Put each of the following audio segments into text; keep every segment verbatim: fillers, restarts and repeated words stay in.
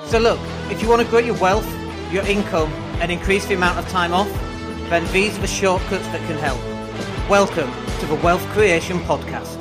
So look, if you want to grow your wealth, your income, and increase the amount of time off, then these are the shortcuts that can help. Welcome to the Wealth Creation Podcast.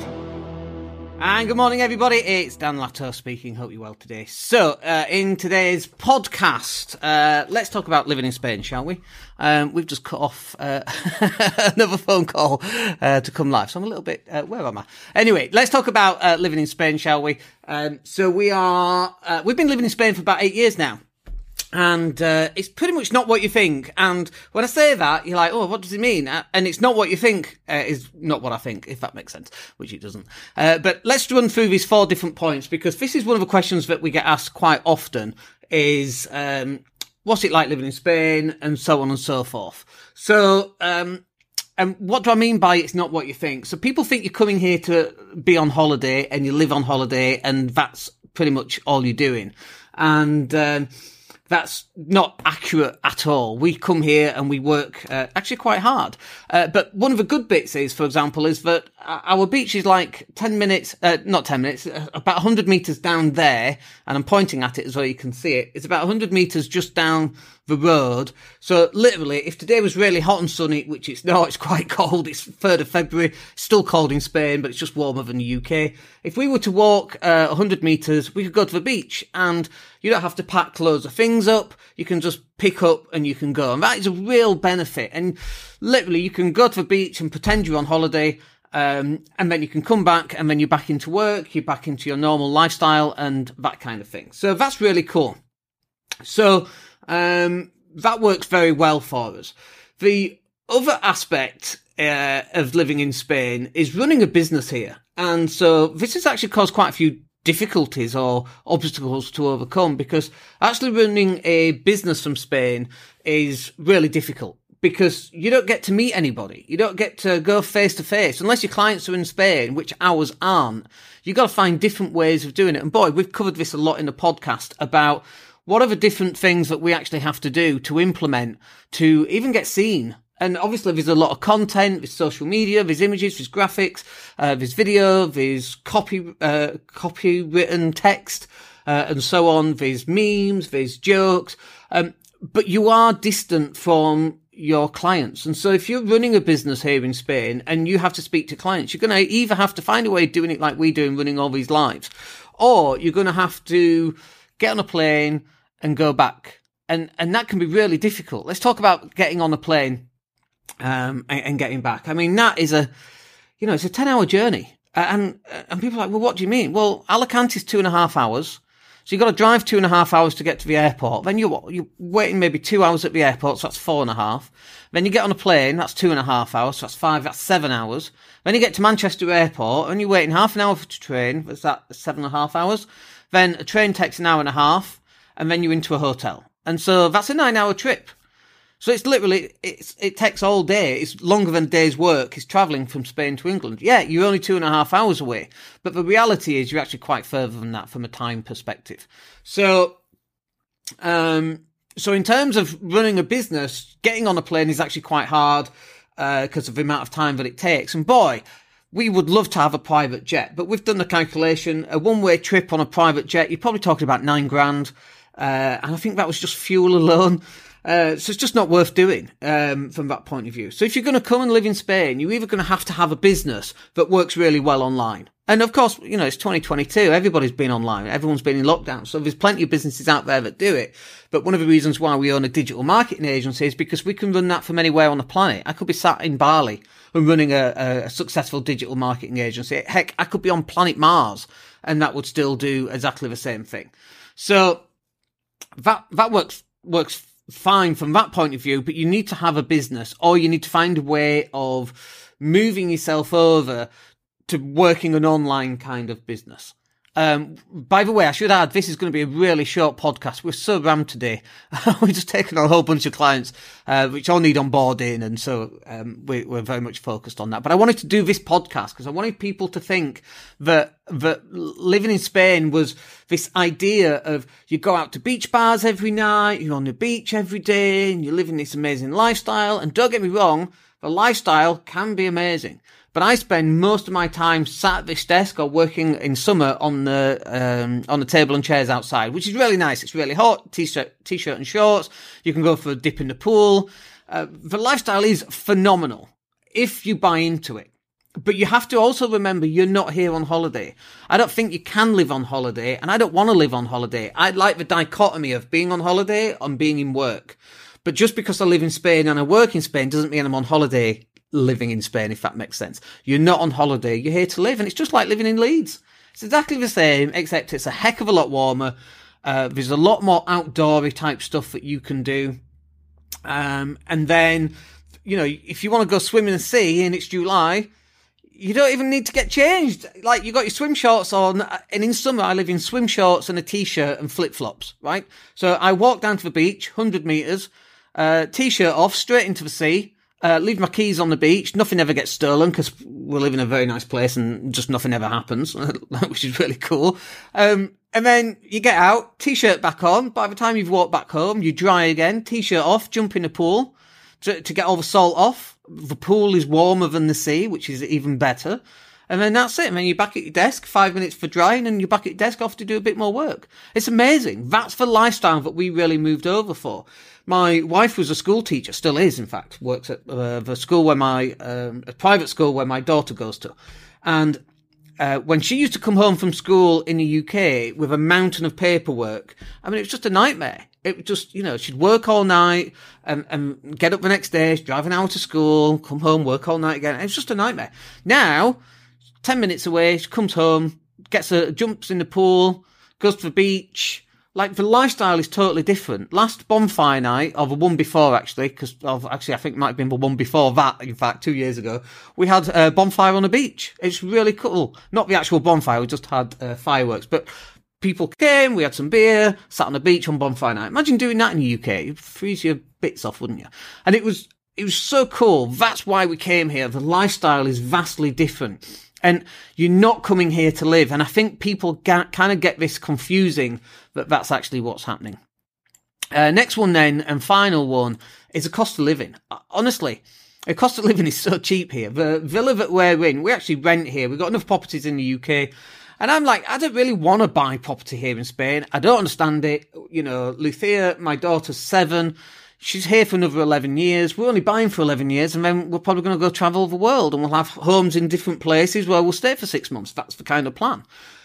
And good morning, everybody. It's Dan Latto speaking. Hope you're well today. So, uh, in today's podcast, uh, let's talk about living in Spain, shall we? Um, we've just cut off uh, another phone call uh, to come live, so I'm a little bit, uh, where am I? Anyway, let's talk about uh, living in Spain, shall we? Um, so we are, uh, we've been living in Spain for about eight years now. And uh, it's pretty much not what you think. And when I say that, you're like, oh, what does it mean? And it's not what you think uh, is not what I think, if that makes sense, which it doesn't. Uh, but let's run through these four different points, because this is one of the questions that we get asked quite often is, um, what's it like living in Spain, and so on and so forth. So, um, and what do I mean by it's not what you think? So people think you're coming here to be on holiday and you live on holiday and that's pretty much all you're doing. And, um, that's not accurate at all. We come here and we work uh, actually quite hard. Uh, but one of the good bits is, for example, is that our beach is like ten minutes, uh, not ten minutes, uh, about one hundred metres down there. And I'm pointing at it as well, you can see it. It's about one hundred metres just down the road. So literally, if today was really hot and sunny, which it's not, it's quite cold. It's third of February, still cold in Spain, but it's just warmer than the U K. If we were to walk uh, one hundred metres, we could go to the beach, and you don't have to pack loads of things up. You can just pick up and you can go. And that is a real benefit. And literally, you can go to the beach and pretend you're on holiday, um, and then you can come back, and then you're back into work, you're back into your normal lifestyle and that kind of thing. So that's really cool. So, um, that works very well for us. The other aspect uh, of living in Spain is running a business here. And so this has actually caused quite a few difficulties or obstacles to overcome, because actually running a business from Spain is really difficult, because you don't get to meet anybody. You don't get to go face to face unless your clients are in Spain, which ours aren't. You've got to find different ways of doing it. And boy, we've covered this a lot in the podcast about what are the different things that we actually have to do to implement to even get seen. And obviously there's a lot of content, there's social media, there's images, there's graphics, uh, there's video, there's copy, uh, copywritten text, uh, and so on. There's memes, there's jokes. Um, but you are distant from your clients. And so if you're running a business here in Spain and you have to speak to clients, you're going to either have to find a way of doing it like we do and running all these lives, or you're going to have to get on a plane and go back. And, and that can be really difficult. Let's talk about getting on a plane Um, and, and getting back. I mean, that is a, you know, it's a ten hour journey. Uh, and, and people are like, well, what do you mean? Well, Alicante is two and a half hours. So you've got to drive two and a half hours to get to the airport. Then you're, you're waiting maybe two hours at the airport. So that's four and a half. Then you get on a plane. That's two and a half hours. So that's five, that's seven hours. Then you get to Manchester airport and you're waiting half an hour for the train. That's that seven and a half hours. Then a train takes an hour and a half, and then you're into a hotel. And so that's a nine hour trip. So it's literally, it's, it takes all day. It's longer than a day's work. It's travelling from Spain to England. Yeah, you're only two and a half hours away. But the reality is you're actually quite further than that from a time perspective. So, um, so in terms of running a business, getting on a plane is actually quite hard, uh, because of the amount of time that it takes. And boy, we would love to have a private jet, but we've done the calculation. A one-way trip on a private jet, you're probably talking about nine grand. Uh, and I think that was just fuel alone. Uh, so it's just not worth doing, um, from that point of view. So if you're going to come and live in Spain, you're either going to have to have a business that works really well online. And of course, you know, it's twenty twenty-two. Everybody's been online. Everyone's been in lockdown. So there's plenty of businesses out there that do it. But one of the reasons why we own a digital marketing agency is because we can run that from anywhere on the planet. I could be sat in Bali and running a, a successful digital marketing agency. Heck, I could be on planet Mars and that would still do exactly the same thing. So that, that works, works fine from that point of view, but you need to have a business, or you need to find a way of moving yourself over to working an online kind of business. Um, by the way, I should add, this is going to be a really short podcast. We're so rammed today. We've just taken on a whole bunch of clients, uh, which all need onboarding. And so, um, we, we're very much focused on that. But I wanted to do this podcast because I wanted people to think that, that living in Spain was this idea of you go out to beach bars every night, you're on the beach every day, and you're living this amazing lifestyle. And don't get me wrong, The lifestyle can be amazing. But I spend most of my time sat at this desk or working in summer on the um, on the table and chairs outside, which is really nice. It's really hot. T-shirt, t-shirt and shorts. You can go for a dip in the pool. Uh, the lifestyle is phenomenal if you buy into it. But you have to also remember you're not here on holiday. I don't think you can live on holiday, and I don't want to live on holiday. I like the dichotomy of being on holiday and being in work. But just because I live in Spain and I work in Spain doesn't mean I'm on holiday living in Spain, if that makes sense. You're not on holiday. You're here to live, and it's just like living in Leeds. It's exactly the same, except it's a heck of a lot warmer. Uh, there's a lot more outdoory type stuff that you can do. Um, and then, you know, if you want to go swim in the sea and it's July, you don't even need to get changed. Like, you got your swim shorts on, and in summer I live in swim shorts and a t-shirt and flip-flops, right? So I walk down to the beach, one hundred metres, uh, t-shirt off, straight into the sea, uh, leave my keys on the beach. Nothing ever gets stolen because we live in a very nice place and just nothing ever happens, which is really cool. Um, and then you get out, t-shirt back on. By the time you've walked back home, you dry again, t-shirt off, jump in the pool to, to get all the salt off. The pool is warmer than the sea, which is even better. And then that's it. And then you're back at your desk, five minutes for drying, and you're back at your desk off to do a bit more work. It's amazing. That's the lifestyle that we really moved over for. My wife was a school teacher, still is, in fact, works at uh, the school where my, um, a private school where my daughter goes to. And uh, when she used to come home from school in the U K with a mountain of paperwork, I mean, it was just a nightmare. It was just, you know, she'd work all night and, and get up the next day, drive an hour to school, come home, work all night again. It was just a nightmare. Now, ten minutes away, she comes home, gets a, jumps in the pool, goes to the beach. Like, the lifestyle is totally different. Last bonfire night, or the one before, actually, because actually I think it might have been the one before that, in fact, two years ago, we had a bonfire on the beach. It's really cool. Not the actual bonfire, we just had uh, fireworks, but people came, we had some beer, sat on the beach on bonfire night. Imagine doing that in the U K. You'd freeze your bits off, wouldn't you? And it was, it was so cool. That's why we came here. The lifestyle is vastly different. And you're not coming here to live. And I think people get, kind of get this confusing that that's actually what's happening. Uh, next one then, and final one, is the cost of living. Honestly, the cost of living is so cheap here. The villa that we're in, we actually rent here. We've got enough properties in the U K. And I'm like, I don't really want to buy property here in Spain. I don't understand it. You know, Lucia, my daughter's seven. She's here for another eleven years. We're only buying for eleven years, and then we're probably going to go travel the world, and we'll have homes in different places where we'll stay for six months. That's the kind of plan.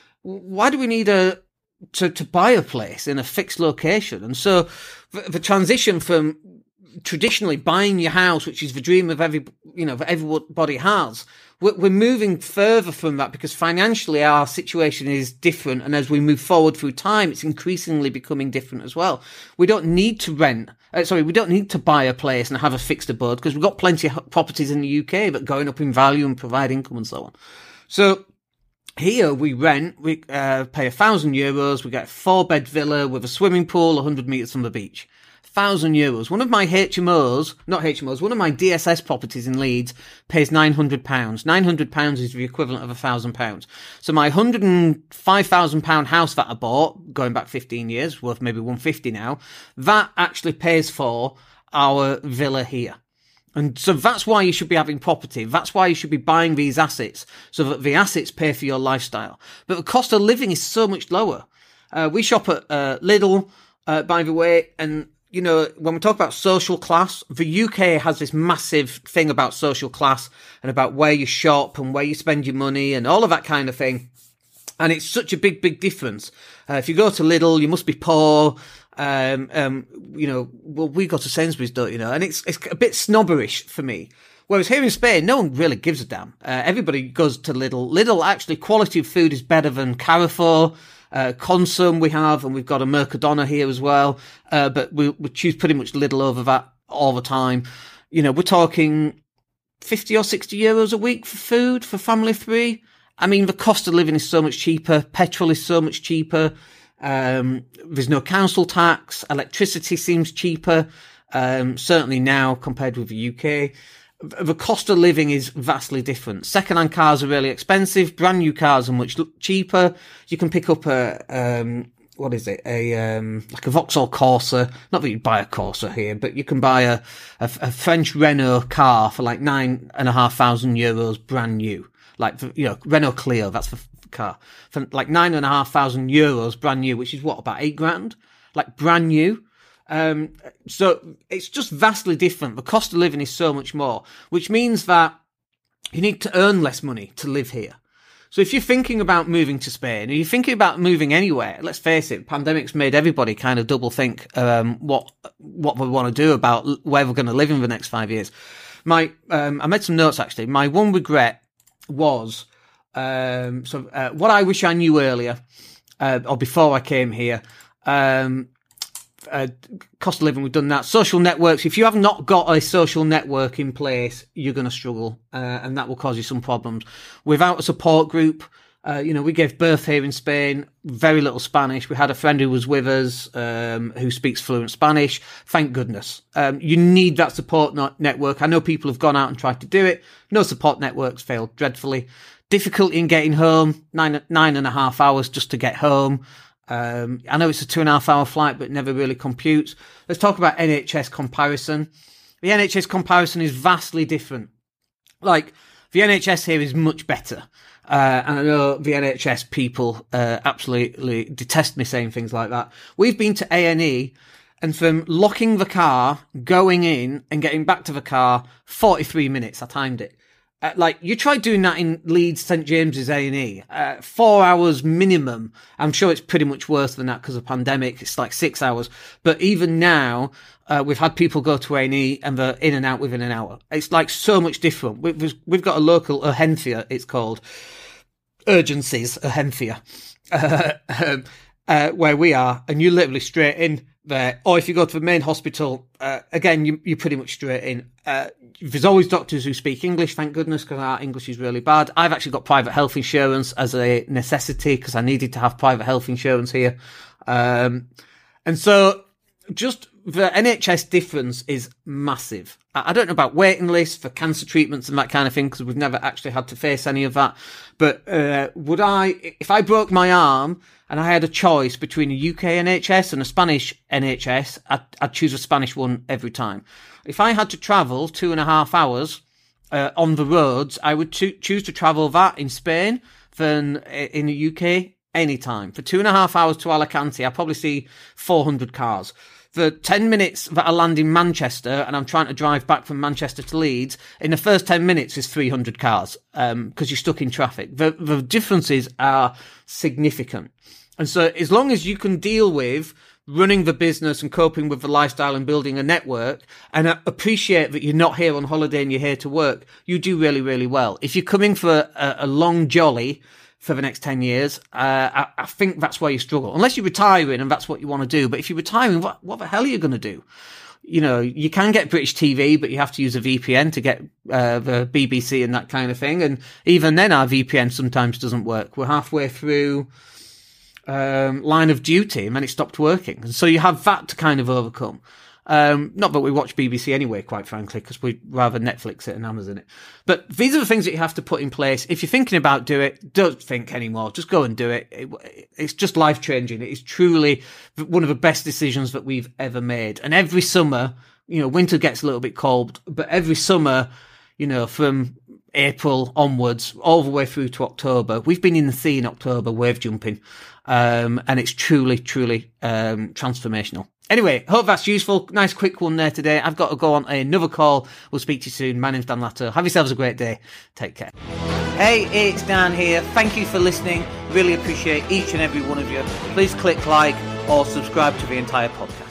Why do we need a to, to buy a place in a fixed location? And so the, the transition from traditionally buying your house, which is the dream of every, you know, that everybody has, we're moving further from that because financially our situation is different. And as we move forward through time, it's increasingly becoming different as well. We don't need to rent, uh, sorry, we don't need to buy a place and have a fixed abode because we've got plenty of properties in the U K that are going up in value and provide income and so on. So here we rent, we uh, pay a thousand euros, we get a four bed villa with a swimming pool, one hundred metres from the beach. Thousand euros. One of my H M Os, not H M Os, one of my D S S properties in Leeds pays nine hundred pounds. nine hundred pounds is the equivalent of a thousand pounds. So my one hundred five thousand pound house that I bought, going back fifteen years, worth maybe one hundred fifty now, that actually pays for our villa here. And so that's why you should be having property. That's why you should be buying these assets, so that the assets pay for your lifestyle. But the cost of living is so much lower. Uh, we shop at uh, Lidl, uh, by the way, and you know, when we talk about social class, the U K has this massive thing about social class and about where you shop and where you spend your money and all of that kind of thing. And it's such a big, big difference. Uh, if you go to Lidl, you must be poor. Um, um, you know, well, we go to Sainsbury's, don't you know? And it's, it's a bit snobberish for me. Whereas here in Spain, no one really gives a damn. Uh, everybody goes to Lidl. Lidl, actually, quality of food is better than Carrefour. Uh, Consum we have, and we've got a Mercadona here as well. Uh, but we, we choose pretty much Lidl over that all the time. You know, we're talking fifty or sixty euros a week for food for family of three. I mean, the cost of living is so much cheaper. Petrol is so much cheaper. Um, there's no council tax. Electricity seems cheaper. Um, certainly now compared with the U K. The cost of living is vastly different. Second-hand cars are really expensive. Brand new cars are much cheaper. You can pick up a, um, what is it? A, um, like a Vauxhall Corsa. Not that you'd buy a Corsa here, but you can buy a, a, a French Renault car for like nine and a half thousand euros brand new. Like, for, you know, Renault Clio, that's the car. For like nine and a half thousand euros brand new, which is what, about eight grand? Like brand new. Um, so it's just vastly different. The cost of living is so much more, which means that you need to earn less money to live here. So if you're thinking about moving to Spain, or you're thinking about moving anywhere, let's face it, pandemic's made everybody kind of double think um, what what we want to do about where we're going to live in the next five years. My um, I made some notes actually. My one regret was um, so uh, what I wish I knew earlier uh, or before I came here. Um, Uh, cost of living, we've done that. Social networks. If you have not got a social network in place, you're going to struggle, uh, and that will cause you some problems. Without a support group, uh, you know, we gave birth here in Spain, very little Spanish. We had a friend who was with us, um, who speaks fluent Spanish. Thank goodness. Um, you need that support not- network. I know people have gone out and tried to do it. No support networks, failed dreadfully. Difficulty in getting home, nine, nine and a half hours just to get home. Um, I know it's a two and a half hour flight, but it never really computes. Let's talk about N H S comparison. The N H S comparison is vastly different. Like, the N H S here is much better. Uh, and I know the N H S people, uh, absolutely detest me saying things like that. We've been to A and E, and from locking the car, going in, and getting back to the car, forty-three minutes. I timed it. Uh, like, you try doing that in Leeds, St James's A and E, uh, four hours minimum. I'm sure it's pretty much worse than that because of pandemic. It's like six hours. But even now, uh, we've had people go to A and E and they're in and out within an hour. It's like so much different. We've, we've got a local, Urgencia, it's called, Urgencies, Urgencia, uh, um, uh, where we are, and you're literally straight in there. Or if you go to the main hospital, uh, again, you, you're pretty much straight in. Uh, there's always doctors who speak English, thank goodness, because our English is really bad. I've actually got private health insurance as a necessity because I needed to have private health insurance here. Um, and so just the N H S difference is massive. I don't know about waiting lists for cancer treatments and that kind of thing because we've never actually had to face any of that. But uh, would I, if I broke my arm and I had a choice between a U K N H S and a Spanish N H S, I'd, I'd choose a Spanish one every time. If I had to travel two and a half hours uh, on the roads, I would cho- choose to travel that in Spain than in the U K anytime. For two and a half hours to Alicante, I probably see four hundred cars. For ten minutes that I land in Manchester and I'm trying to drive back from Manchester to Leeds, in the first ten minutes is three hundred cars, um, because you're stuck in traffic. The, the differences are significant. And so as long as you can deal with running the business and coping with the lifestyle and building a network and appreciate that you're not here on holiday and you're here to work, you do really, really well. If you're coming for a, a long jolly for the next ten years, uh, I, I think that's where you struggle. Unless you're retiring and that's what you want to do. But if you're retiring, what, what the hell are you going to do? You know, you can get British T V, but you have to use a V P N to get uh, the B B C and that kind of thing. And even then, our V P N sometimes doesn't work. We're halfway through um, Line of Duty and then it stopped working. And so you have that to kind of overcome. Um, not that we watch B B C anyway, quite frankly, because we'd rather Netflix it and Amazon it. But these are the things that you have to put in place. If you're thinking about doing it, don't think anymore. Just go and do it. it it's just life changing. It is truly one of the best decisions that we've ever made. And every summer, you know, winter gets a little bit cold, but every summer, you know, from April onwards, all the way through to October, we've been in the sea in October, wave jumping. Um, and it's truly, truly, um, transformational. Anyway, hope that's useful. Nice quick one there today. I've got to go on another call. We'll speak to you soon. My name's Dan Latto. Have yourselves a great day. Take care. Hey, it's Dan here. Thank you for listening. Really appreciate each and every one of you. Please click like or subscribe to the entire podcast.